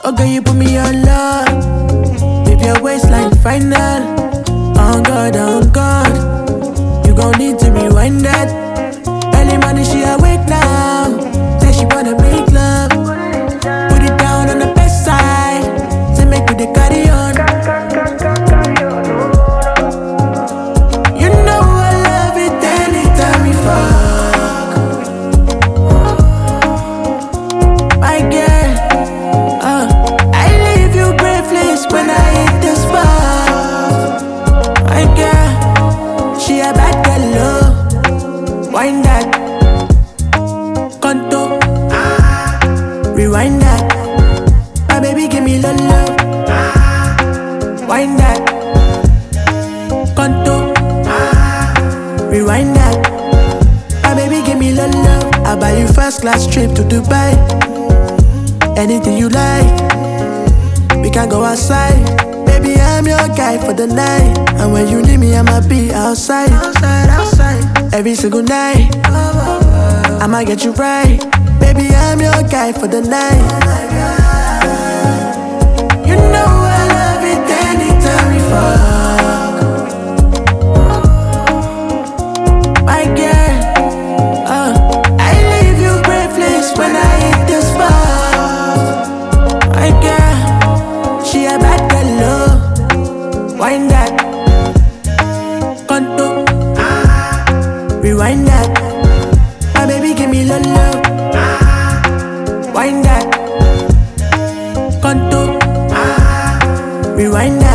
Okay, you put me on love. If your waistline final. On God. You gon' need to rewind that. Early morning, she awake now. Say she wanna make love. Put it down on the best side. Say make you the carry on. You know I love it anytime we fuck. My girl, I leave you breathless when I hit the spot. My girl, she a bad girl, love. Wind that, contour, rewind that. My baby give me love, love. Wind that, contour, rewind that. My baby give me love, love. I buy you first class trip to Dubai. Anything you like, we can go outside. Baby, I'm your guy for the night. And when you need me, I'ma be outside. Every single night, I'ma get you right. Baby, I'm your guy for the night. You know I love it anytime we fuck. My girl, I leave you breathless when I hit the spot. My girl, she a bad girl, love. Wind that, contour, rewind that. My baby give me love, love. Wind that, contour, rewind that.